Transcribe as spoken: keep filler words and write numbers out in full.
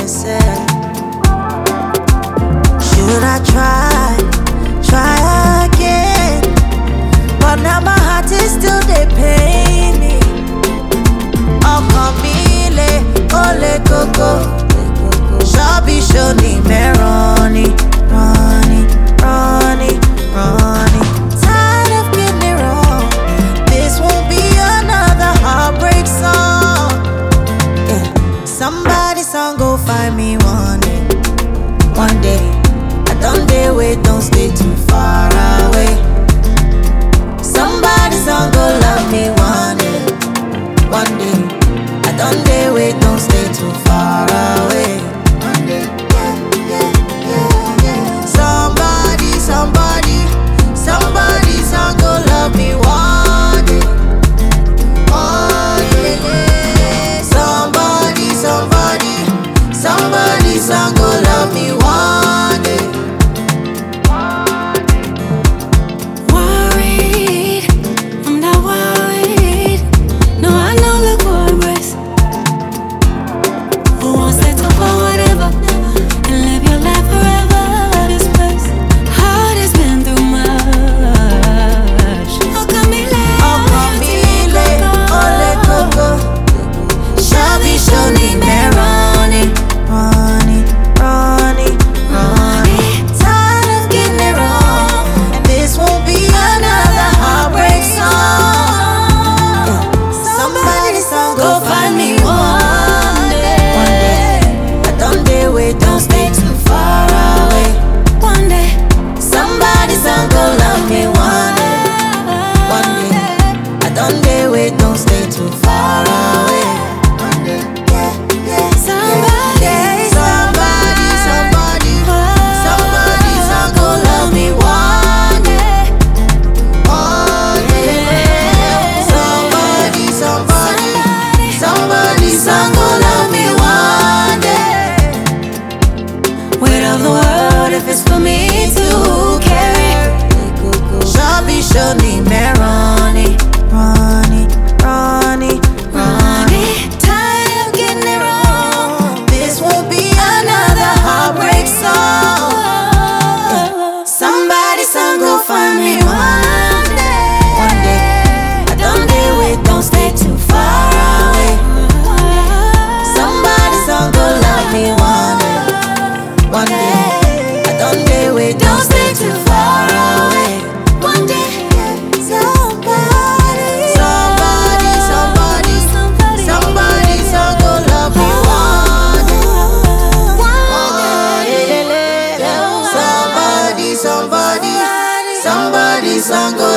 myself. Should I try, try again? But now my heart is still they pain me. Oh, Camille, ole coco. Shabby shoni me Ronnie, Ronnie, Ronnie, Ronnie. Tired of getting it wrong. This won't be another heartbreak song. Yeah. Somebody song go find me one day. One day. I don't dare wait, don't stay too far away. Somebody song go love me one day. One day. I don't dare wait, don't stay too far away. Somebody, somebody, song go love me one day, one day. Somebody, somebody, somebody, song go love me one day. Worried, I'm not worried. No, I know the good rest. Who wants to talk about whatever and live your life forever? Shoni me Ronnie, Ronnie, Ronnie, Ronnie. Tired of getting it wrong, and this won't be another heartbreak song. Yeah. Somebody song go find me one day. One day. I don't dare wait, don't stay too far away. One day. Somebody song go love me one day. One day. I don't dare wait, don't stay too far away. If it's for me to carry, Shabby shoni me Ronnie, Ronnie, Ronnie, Ronnie. Tired of getting it wrong. This won't be another heartbreak song. Yeah. Somebody song go find me one day. One day. I don't dare wait, don't stay too far away. Somebody song go love me one day. One day. Don't stay too far away. One day, somebody, somebody, somebody, somebody, song go love me one day. One day, somebody, somebody, somebody, song go